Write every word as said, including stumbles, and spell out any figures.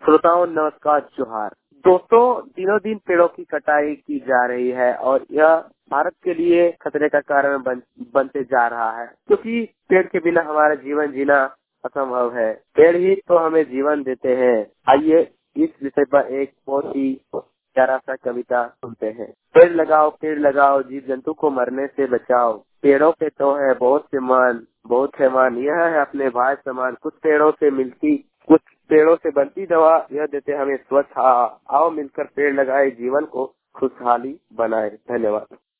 श्रोताओं नमस्कार, जोहार। दोस्तों, दिनों दिन पेड़ों की कटाई की जा रही है और यह भारत के लिए खतरे का कारण बन, बनते जा रहा है, क्योंकि पेड़ के बिना हमारा जीवन जीना असंभव है। पेड़ ही तो हमें जीवन देते हैं। आइए इस विषय पर एक बहुत ही प्यारा सा कविता सुनते हैं। पेड़ लगाओ, पेड़ लगाओ, जीव जंतु को मरने से बचाओ। पेड़ों पे तो है बहुत से मान, बहुत है मान, यह है अपने भाई समान। कुछ पेड़ों से मिलती, कुछ पेड़ों से बनती दवा, यह देते हमें स्वच्छ हवा। आओ मिलकर पेड़ लगाए, जीवन को खुशहाली बनाए। धन्यवाद।